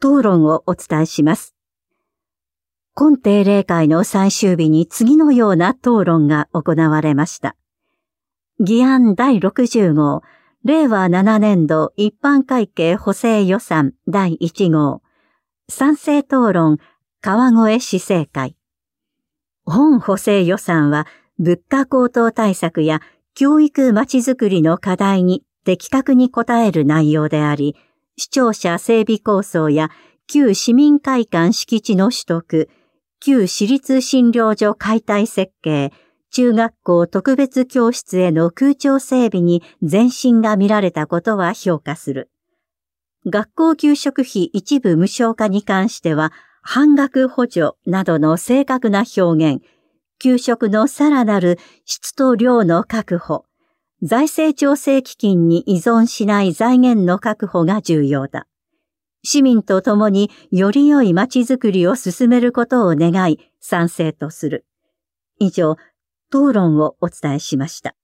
討論をお伝えします。今定例会の最終日に次のような討論が行われました。議案第60号、令和7年度一般会計補正予算第1号、賛成討論、川越市政会。本補正予算は物価高騰対策や教育まちづくりの課題に的確に応える内容であり、市庁舎整備構想や旧市民会館敷地の取得、旧私立診療所解体設計、中学校特別教室への空調整備に前進が見られたことは評価する。学校給食費一部無償化に関しては、半額補助などの正確な表現、給食のさらなる質と量の確保、財政調整基金に依存しない財源の確保が重要だ。市民と共により良いまちづくりを進めることを願い賛成とする。以上、討論をお伝えしました。